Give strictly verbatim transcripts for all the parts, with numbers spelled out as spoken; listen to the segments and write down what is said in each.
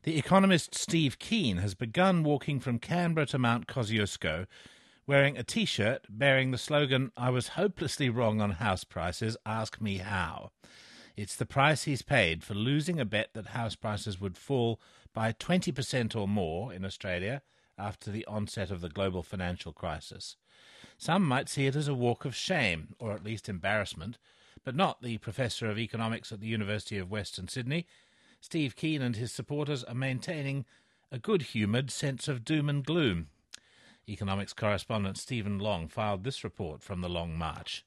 The economist Steve Keen has begun walking from Canberra to Mount Kosciuszko wearing a T-shirt bearing the slogan, "I was hopelessly wrong on house prices, ask me how." It's the price he's paid for losing a bet that house prices would fall by twenty percent or more in Australia after the onset of the global financial crisis. Some might see it as a walk of shame, or at least embarrassment, but not the Professor of Economics at the University of Western Sydney. Steve Keen and his supporters are maintaining a good-humoured sense of doom and gloom. Economics correspondent Stephen Long filed this report from the Long March.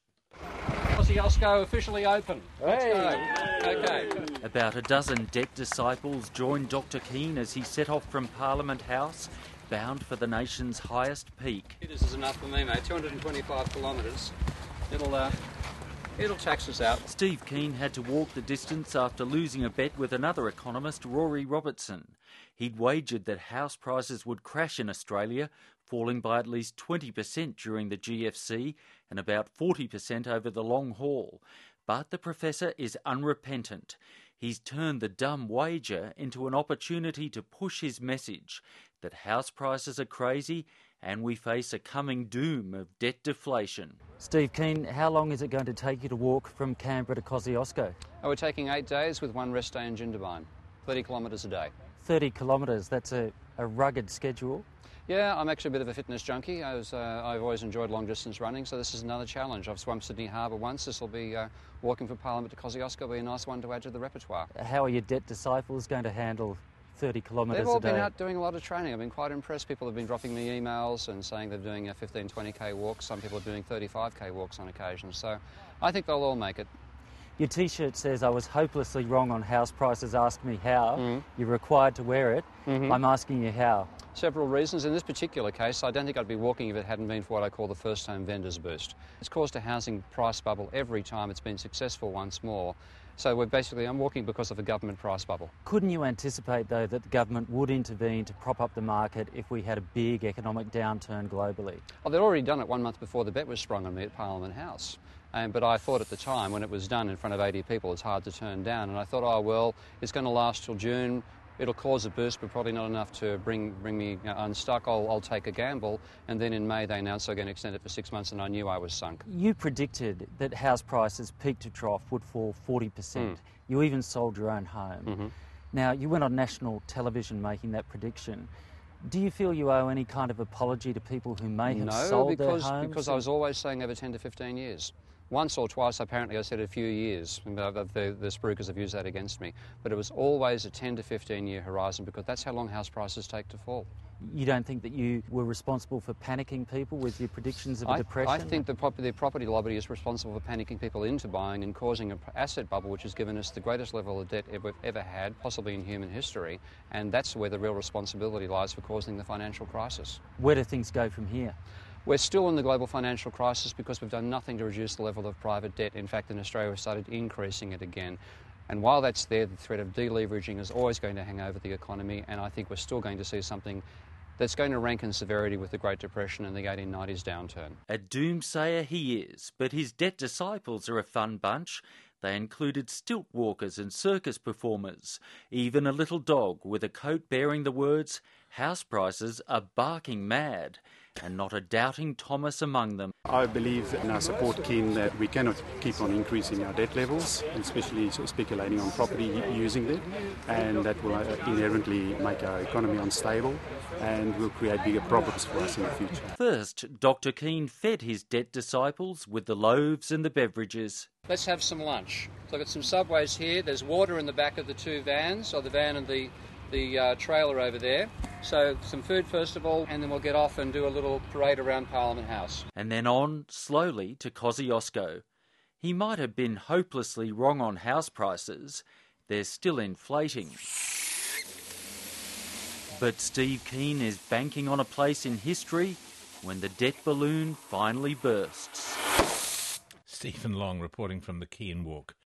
Kosciuszko officially open. Let's hey. go. Okay. About a dozen debt disciples joined Doctor Keen as he set off from Parliament House, bound for the nation's highest peak. This is enough for me, mate. two hundred twenty-five kilometres. It'll, uh, it'll tax us out. Steve Keen had to walk the distance after losing a bet with another economist, Rory Robertson. He'd wagered that house prices would crash in Australia, falling by at least twenty percent during the G F C and about forty percent over the long haul. But the professor is unrepentant. He's turned the dumb wager into an opportunity to push his message that house prices are crazy and we face a coming doom of debt deflation. Steve Keen, how long is it going to take you to walk from Canberra to Kosciuszko? Oh, we're taking eight days with one rest day in Jindabyne. thirty kilometres a day. thirty kilometres, that's a, a rugged schedule. Yeah, I'm actually a bit of a fitness junkie. I was, uh, I've always enjoyed long-distance running, so this is another challenge. I've swum Sydney Harbour once. This will be uh, walking from Parliament to Kosciuszko will be a nice one to add to the repertoire. How are your debt disciples going to handle thirty kilometres a day? They've all been out doing a lot of training. I've been quite impressed. People have been dropping me emails and saying they're doing a fifteen, twenty k walks. Some people are doing thirty-five k walks on occasion. So I think they'll all make it. Your T-shirt says, "I was hopelessly wrong on house prices, ask me how." Mm-hmm. You're required to wear it. Mm-hmm. I'm asking you how. Several reasons. In this particular case, I don't think I'd be walking if it hadn't been for what I call the first-home vendors boost. It's caused a housing price bubble every time it's been successful once more. So we're basically, I'm walking because of a government price bubble. Couldn't you anticipate, though, that the government would intervene to prop up the market if we had a big economic downturn globally? Well, they'd already done it one month before the bet was sprung on me at Parliament House. Um, but I thought at the time, when it was done in front of eighty people, it's hard to turn down. And I thought, oh, well, it's going to last till June. It'll cause a burst, but probably not enough to bring bring me you know, unstuck. I'll, I'll take a gamble. And then in May, they announced they're going to extend it for six months, and I knew I was sunk. You predicted that house prices, peak to trough, would fall forty percent. Mm. You even sold your own home. Mm-hmm. Now, you went on national television making that prediction. Do you feel you owe any kind of apology to people who may have no, sold because, their homes? No, because I was always saying over ten to fifteen years. Once or twice, apparently, I said a few years. The, the, the spruikers have used that against me. But it was always a ten to fifteen year horizon because that's how long house prices take to fall. You don't think that you were responsible for panicking people with your predictions of a I, depression? I think the property, the property lobby is responsible for panicking people into buying and causing an asset bubble which has given us the greatest level of debt we've ever had, possibly in human history. And that's where the real responsibility lies for causing the financial crisis. Where do things go from here? We're still in the global financial crisis because we've done nothing to reduce the level of private debt. In fact, in Australia, we've started increasing it again. And while that's there, the threat of deleveraging is always going to hang over the economy, and I think we're still going to see something that's going to rank in severity with the Great Depression and the eighteen nineties downturn. A doomsayer he is, but his debt disciples are a fun bunch. They included stilt walkers and circus performers, even a little dog with a coat bearing the words, "House prices are barking mad," and not a doubting Thomas among them. I believe and I support Keen that we cannot keep on increasing our debt levels, especially speculating on property using it, and that will inherently make our economy unstable and will create bigger problems for us in the future. First, Doctor Keen fed his debt disciples with the loaves and the beverages. Let's have some lunch. So I've got some Subways here. There's water in the back of the two vans, or the van and the the uh, trailer over there. So some food first of all, and then we'll get off and do a little parade around Parliament House. And then on, slowly, to Kosciuszko. He might have been hopelessly wrong on house prices. They're still inflating. But Steve Keen is banking on a place in history when the debt balloon finally bursts. Stephen Long reporting from the Keen Walk.